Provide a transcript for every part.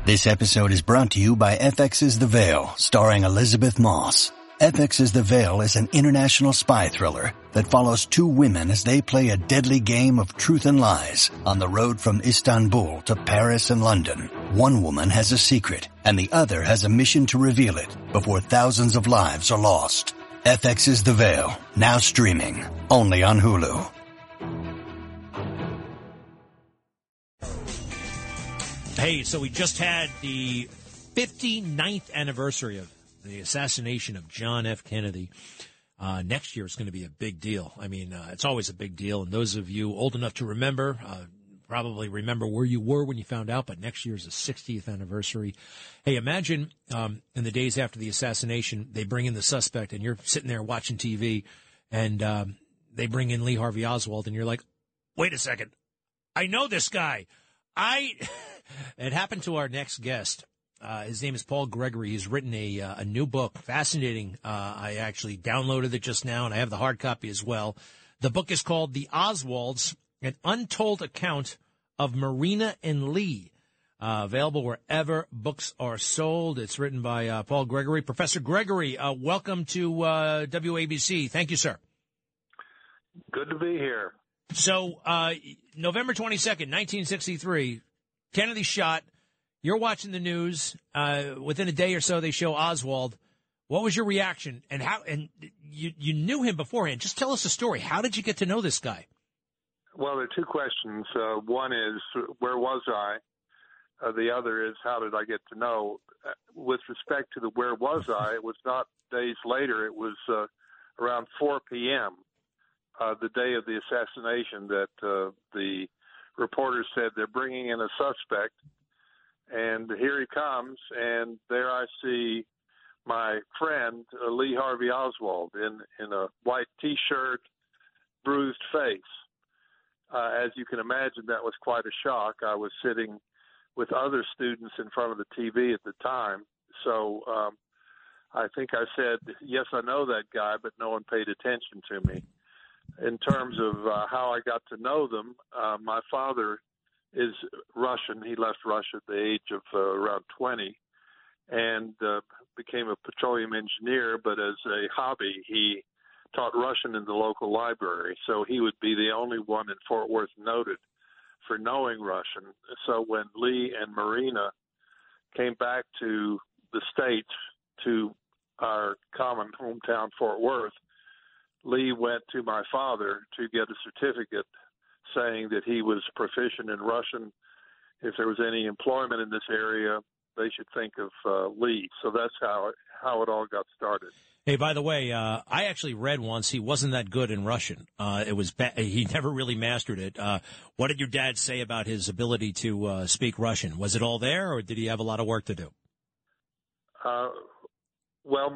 This episode is brought to you by FX's The Veil, starring Elizabeth Moss. FX's The Veil is an international spy thriller that follows two women as they play a deadly game of truth and lies on the road from Istanbul to Paris and London. One woman has a secret, and the other has a mission to reveal it before thousands of lives are lost. FX's The Veil, now streaming, only on Hulu. Hey, so we just had the 59th anniversary of the assassination of John F. Kennedy. Next year is going to be a big deal. I mean, it's always a big deal. And those of you old enough to remember, probably remember where you were when you found out, but next year is the 60th anniversary. Hey, imagine in the days after the assassination, they bring in the suspect and you're sitting there watching TV and they bring in Lee Harvey Oswald and you're like, wait a second, I know this guy. It happened to our next guest. His name is Paul Gregory. He's written a new book, fascinating. I actually downloaded it just now, and I have the hard copy as well. The book is called The Oswalds, An Untold Account of Marina and Lee. Available wherever books are sold. It's written by Paul Gregory. Professor Gregory, welcome to WABC. Thank you, sir. Good to be here. So, November 22nd, 1963, Kennedy shot. You're watching the news. Within a day or so, they show Oswald. What was your reaction? And how? And you knew him beforehand. Just tell us the story. How did you get to know this guy? Well, there are two questions. One is, where was I? The other is, how did I get to know? With respect to the where was I, it was not days later. It was around 4 p.m., the day of the assassination, that the reporters said they're bringing in a suspect. And here he comes, and there I see my friend, Lee Harvey Oswald, in a white T-shirt, bruised face. As you can imagine, that was quite a shock. I was sitting with other students in front of the TV at the time. So I think I said, yes, I know that guy, but no one paid attention to me. In terms of how I got to know them, my father is Russian. He left Russia at the age of around 20 and became a petroleum engineer, but as a hobby, he taught Russian in the local library. So he would be the only one in Fort Worth noted for knowing Russian. So when Lee and Marina came back to the States, to our common hometown, Fort Worth, Lee went to my father to get a certificate saying that he was proficient in Russian. If there was any employment in this area, they should think of Lee. So that's how it all got started. Hey, by the way, I actually read once he wasn't that good in Russian. He never really mastered it. What did your dad say about his ability to speak Russian? Was it all there, or did he have a lot of work to do? Well,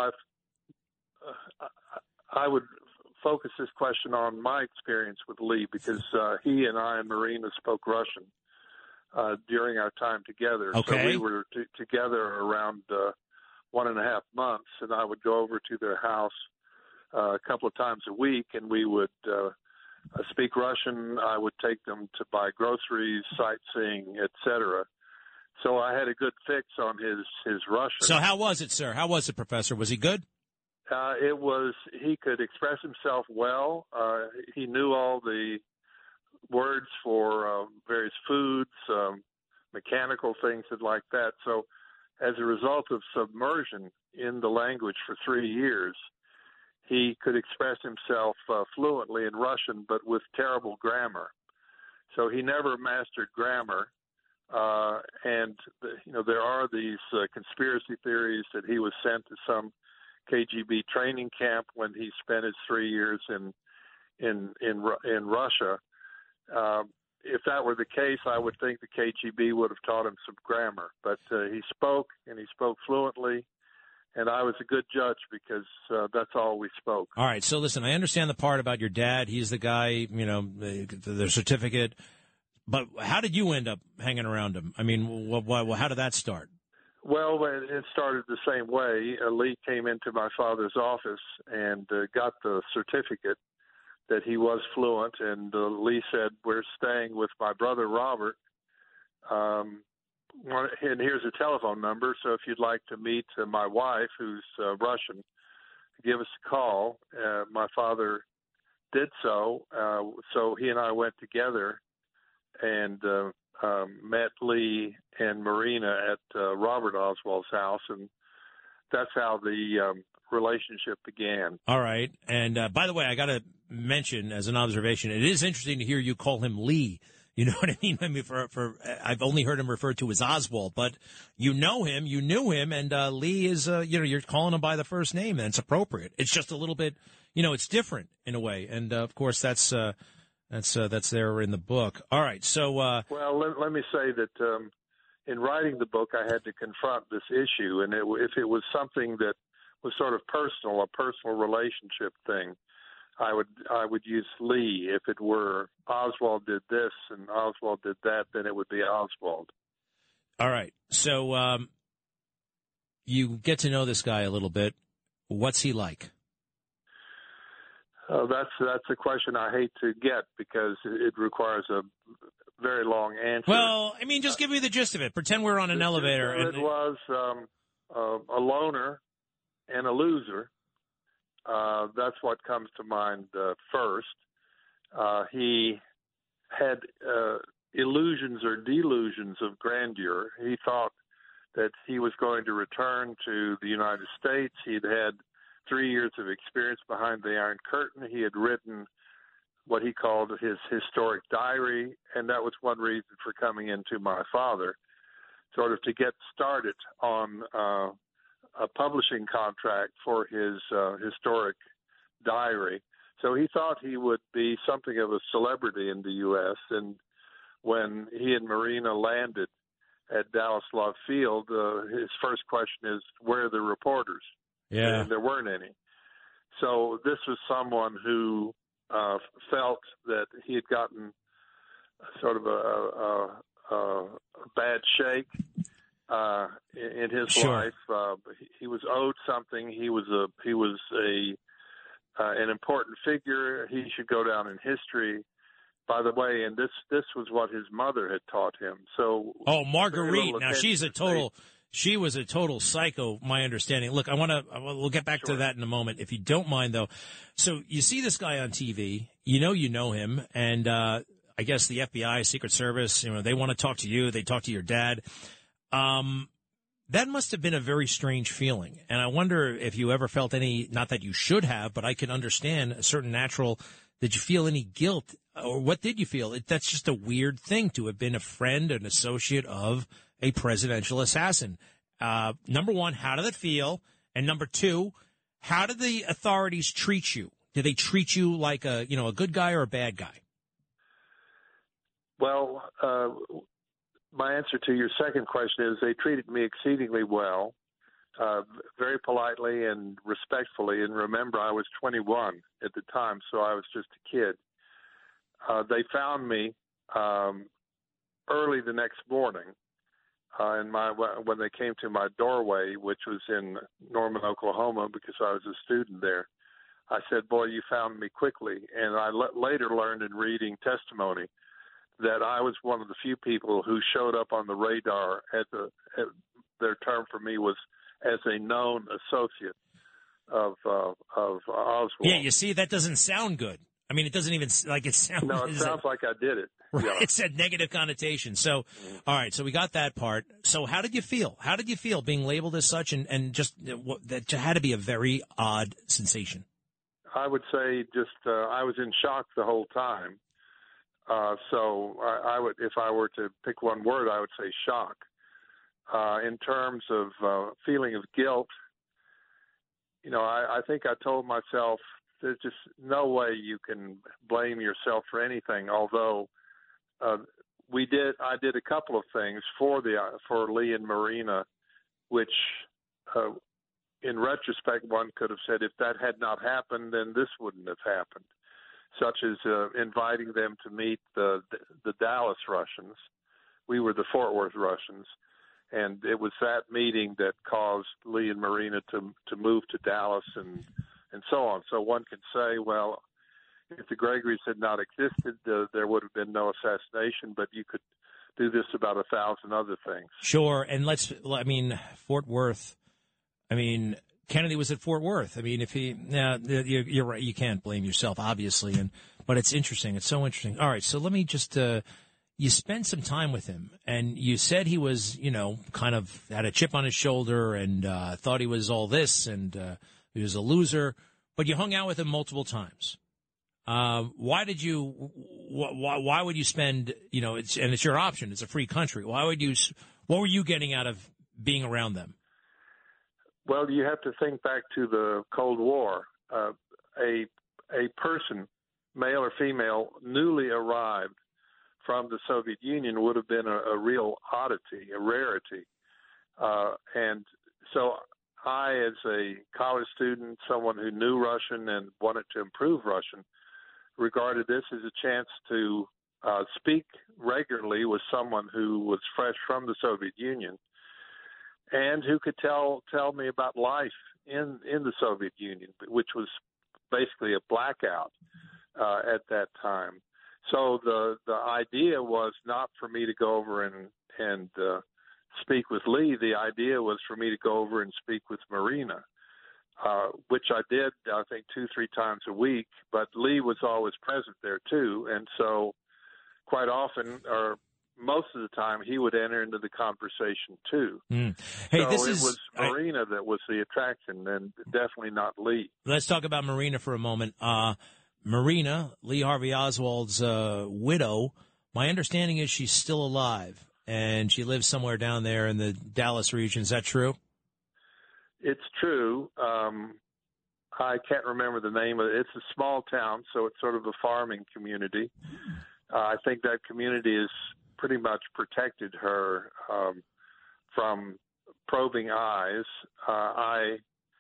I would focus this question on my experience with Lee, because he and I and Marina spoke Russian during our time together. Okay. So we were together around 1.5 months, and I would go over to their house a couple of times a week, and we would speak Russian. I would take them to buy groceries, sightseeing, etc. So I had a good fix on his Russian. So how was it, sir? How was it, Professor? Was he good? He could express himself well. He knew all the words for various foods, mechanical things and like that. So as a result of submersion in the language for 3 years, he could express himself fluently in Russian, but with terrible grammar. So he never mastered grammar. There are these conspiracy theories that he was sent to some KGB training camp when he spent his 3 years in Russia. If that were the case, I would think the KGB would have taught him some grammar. But he spoke fluently, and I was a good judge because that's all we spoke. All right, so listen, I understand the part about your dad. He's the guy, the certificate. But how did you end up hanging around him? I mean, how did that start? Well, it started the same way. Lee came into my father's office and got the certificate that he was fluent, and Lee said, "We're staying with my brother Robert. and here's a telephone number. So if you'd like to meet my wife, who's Russian, give us a call. My father did so. So he and I went together and met Lee and Marina at Robert Oswald's house, and that's how the relationship began. All right. And by the way, I got to mention as an observation, it is interesting to hear you call him Lee. You know what I mean? I mean, I've only heard him referred to as Oswald, but you know him, you knew him, and Lee is, you're calling him by the first name, and it's appropriate. It's just a little bit, it's different in a way, and of course that's there in the book. All right, so well, let me say that in writing the book, I had to confront this issue, and if it was something that was sort of personal, a personal relationship thing, I would use Lee. If it were Oswald did this and Oswald did that, then it would be Oswald. All right. So you get to know this guy a little bit. What's he like? That's a question I hate to get because it requires a very long answer. Well, I mean, just give me the gist of it. Pretend we're on an elevator. It was a loner and a loser. That's what comes to mind first. He had illusions or delusions of grandeur. He thought that he was going to return to the United States. He'd had 3 years of experience behind the Iron Curtain. He had written what he called his historic diary, and that was one reason for coming into my father, sort of to get started on a publishing contract for his historic diary. So he thought he would be something of a celebrity in the U.S., and when he and Marina landed at Dallas Love Field, his first question is, where are the reporters? Yeah. And there weren't any. So this was someone who felt that he had gotten sort of a bad shake in his Sure. life. He was owed something. He was an important figure. He should go down in history. By the way, and this was what his mother had taught him. So, Marguerite. Now she was a total psycho, my understanding. Look, we'll get back to that in a moment, if you don't mind, though. So you see this guy on TV, you know him, and I guess the FBI, Secret Service, they want to talk to you. They talk to your dad. That must have been a very strange feeling. And I wonder if you ever felt any, not that you should have, but I can understand a certain natural, did you feel any guilt? Or what did you feel? That's just a weird thing to have been a friend, an associate of a presidential assassin. Number one, how did it feel? And number two, how did the authorities treat you? Did they treat you like a good guy or a bad guy? Well, my answer to your second question is they treated me exceedingly well, very politely and respectfully. And remember, I was 21 at the time, so I was just a kid. They found me early the next morning, when they came to my doorway, which was in Norman, Oklahoma, because I was a student there. I said, "Boy, you found me quickly." And I later learned in reading testimony that I was one of the few people who showed up on the radar their term for me was as a known associate of Oswald. Yeah, you see, that doesn't sound good. I mean, it doesn't even like it sounds. No, it sounds like I did it. Right. Yeah. It said negative connotation. So, all right. So we got that part. So how did you feel? How did you feel being labeled as such and just that had to be a very odd sensation? I would say just I was in shock the whole time. So I would, if I were to pick one word, I would say shock. In terms of feeling of guilt, I think I told myself there's just no way you can blame yourself for anything. Although I did a couple of things for Lee and Marina, which in retrospect one could have said if that had not happened, then this wouldn't have happened. Such as inviting them to meet the Dallas Russians. We were the Fort Worth Russians. And it was that meeting that caused Lee and Marina to move to Dallas and so on. So one could say, well, if the Gregories had not existed, there would have been no assassination. But you could do this about 1,000 other things. Sure, and Fort Worth. Kennedy was at Fort Worth. You're right. You can't blame yourself, obviously, but it's interesting. It's so interesting. All right, so let me just. You spent some time with him, and you said he was, kind of had a chip on his shoulder and thought he was all this, and he was a loser. But you hung out with him multiple times. Why did you? Why would you spend? It's your option. It's a free country. Why would you? What were you getting out of being around them? Well, you have to think back to the Cold War. A person, male or female, newly arrived from the Soviet Union would have been a real oddity, a rarity. And so I, as a college student, someone who knew Russian and wanted to improve Russian, regarded this as a chance to speak regularly with someone who was fresh from the Soviet Union and who could tell me about life in the Soviet Union, which was basically a blackout at that time. So the idea was not for me to go over and speak with Lee. The idea was for me to go over and speak with Marina, which I did, I think, 2-3 times a week. But Lee was always present there, too. And so quite often, or most of the time, he would enter into the conversation, too. Mm. Hey, so it was Marina that was the attraction, and definitely not Lee. Let's talk about Marina for a moment. Marina, Lee Harvey Oswald's widow, my understanding is she's still alive, and she lives somewhere down there in the Dallas region. Is that true? It's true. I can't remember the name of it. It's a small town, so it's sort of a farming community. I think that community has pretty much protected her from probing eyes. I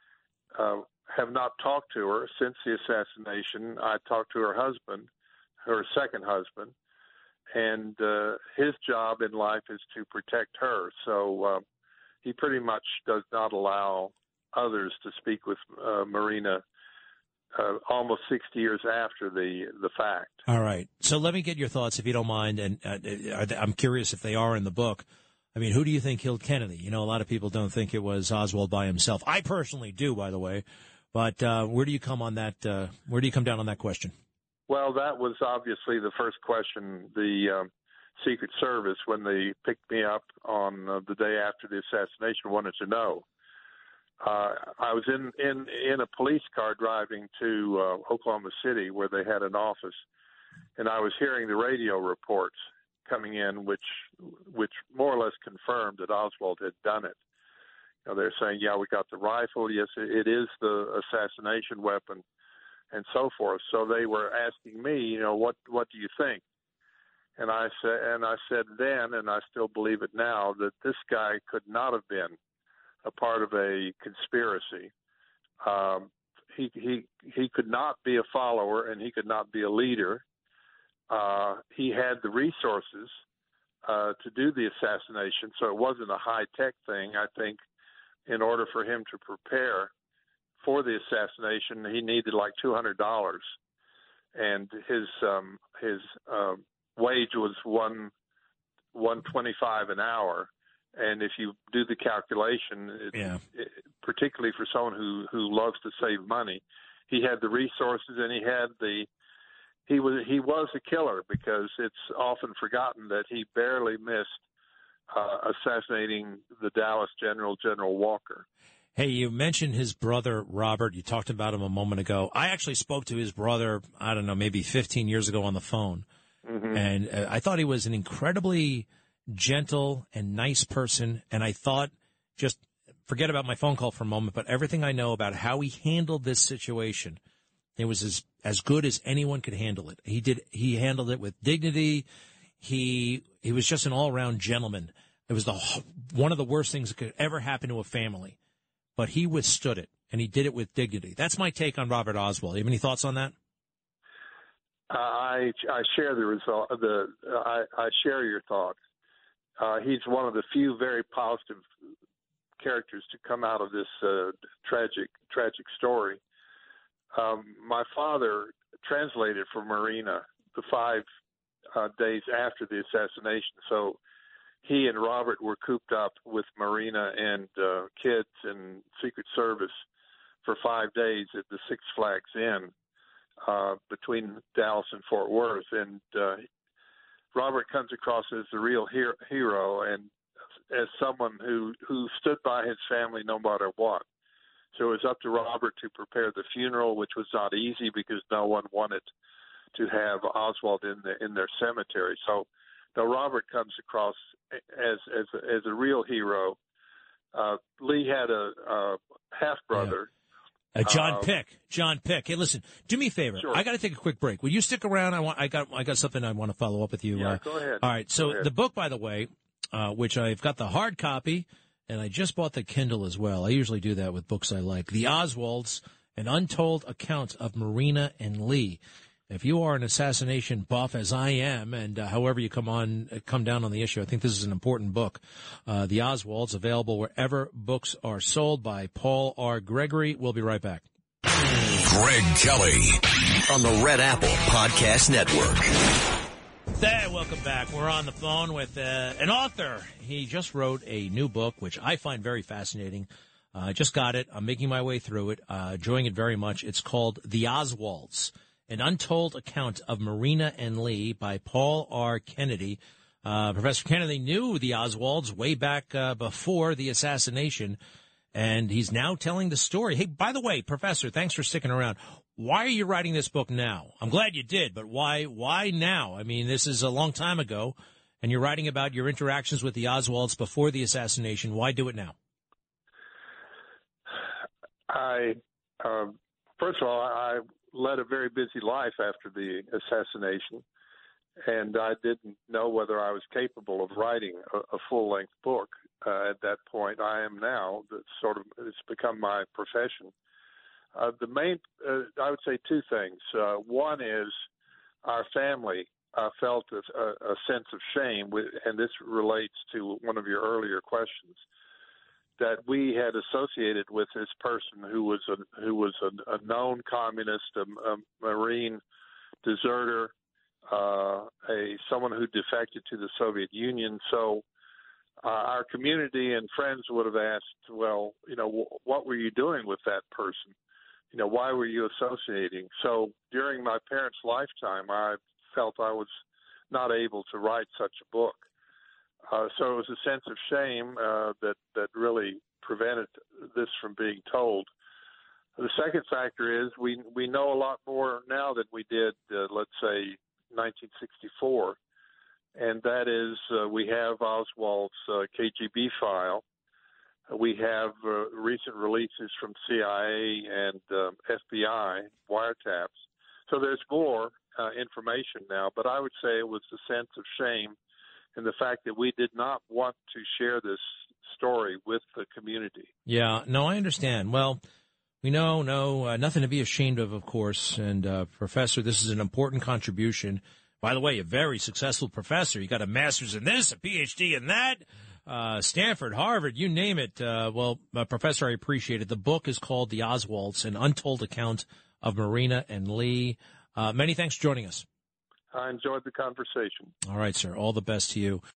have not talked to her since the assassination. I talked to her husband, her second husband, and his job in life is to protect her. So he pretty much does not allow others to speak with Marina almost 60 years after the fact. All right. So let me get your thoughts, if you don't mind, and I'm curious if they are in the book. Who do you think killed Kennedy? A lot of people don't think it was Oswald by himself. I personally do, by the way. But where do you come on that? Where do you come down on that question? Well, that was obviously the first question the Secret Service, when they picked me up on the day after the assassination, wanted to know. I was in a police car driving to Oklahoma City, where they had an office, and I was hearing the radio reports coming in, which more or less confirmed that Oswald had done it. They're saying, yeah, we got the rifle. Yes, it is the assassination weapon, and so forth. So they were asking me, what do you think? And I said then, and I still believe it now, that this guy could not have been a part of a conspiracy. He could not be a follower, and he could not be a leader. He had the resources to do the assassination, so it wasn't a high-tech thing. I think in order for him to prepare for the assassination, he needed like $200, and his wage was $125 an hour. And if you do the calculation, particularly for someone who loves to save money, he had the resources, and he was a killer, because it's often forgotten that he barely missed assassinating the Dallas General Walker. Hey, you mentioned his brother, Robert. You talked about him a moment ago. I actually spoke to his brother, I don't know, maybe 15 years ago on the phone. Mm-hmm. And I thought he was an incredibly gentle and nice person. And I thought, just forget about my phone call for a moment, but everything I know about how he handled this situation, it was as good as anyone could handle it. He handled it with dignity. He was just an all-around gentleman. It was one of the worst things that could ever happen to a family. But he withstood it, and he did it with dignity. That's my take on Robert Oswald. You have any thoughts on that? I share the result. I share your thoughts. He's one of the few very positive characters to come out of this tragic story. My father translated for Marina the 5 days after the assassination. So he and Robert were cooped up with Marina and kids and Secret Service for 5 days at the Six Flags Inn between Dallas and Fort Worth. And Robert comes across as the real hero and as someone who stood by his family no matter what. So it was up to Robert to prepare the funeral, which was not easy because no one wanted to have Oswald in their cemetery. So though Robert comes across as a real hero, Lee had a half brother. Yeah. John Pick. Hey, listen, do me a favor. Sure. I got to take a quick break. Will you stick around? I got something I want to follow up with you. Yeah, go ahead. All right. So the book, by the way, which I've got the hard copy, and I just bought the Kindle as well. I usually do that with books I like. The Oswalds, An Untold Account of Marina and Lee. If you are an assassination buff, as I am, and however you come down on the issue, I think this is an important book. The Oswalds, available wherever books are sold, by Paul R. Gregory. We'll be right back. Greg Kelly on the Red Apple Podcast Network. Hey, welcome back. We're on the phone with an author. He just wrote a new book, which I find very fascinating. I just got it. I'm making my way through it, enjoying it very much. It's called The Oswalds, An Untold Account of Marina and Lee, by Paul R. Kennedy. Professor Kennedy knew the Oswalds way back before the assassination, and he's now telling the story. Hey, by the way, Professor, thanks for sticking around. Why are you writing this book now? I'm glad you did, but why now? I mean, this is a long time ago, and you're writing about your interactions with the Oswalds before the assassination. Why do it now? First of all, I led a very busy life after the assassination, and I didn't know whether I was capable of writing a full-length book at that point. I am now. It's become my profession. The main, I would say two things. One is our family felt a sense of shame, and this relates to one of your earlier questions, that we had associated with this person who was a known communist, a Marine deserter, someone who defected to the Soviet Union. So our community and friends would have asked, well, what were you doing with that person? Why were you associating? So during my parents' lifetime, I felt I was not able to write such a book. So it was a sense of shame that really prevented this from being told. The second factor is we know a lot more now than we did, let's say, 1964, and that is we have Oswald's KGB file. We have recent releases from CIA and FBI wiretaps. So there's more information now, but I would say it was a sense of shame in the fact that we did not want to share this story with the community. Yeah, no, I understand. Well, we know nothing to be ashamed of course. And, Professor, this is an important contribution. By the way, a very successful professor. You got a master's in this, a PhD in that, Stanford, Harvard, you name it. Professor, I appreciate it. The book is called The Oswalds, An Untold Account of Marina and Lee. Many thanks for joining us. I enjoyed the conversation. All right, sir. All the best to you.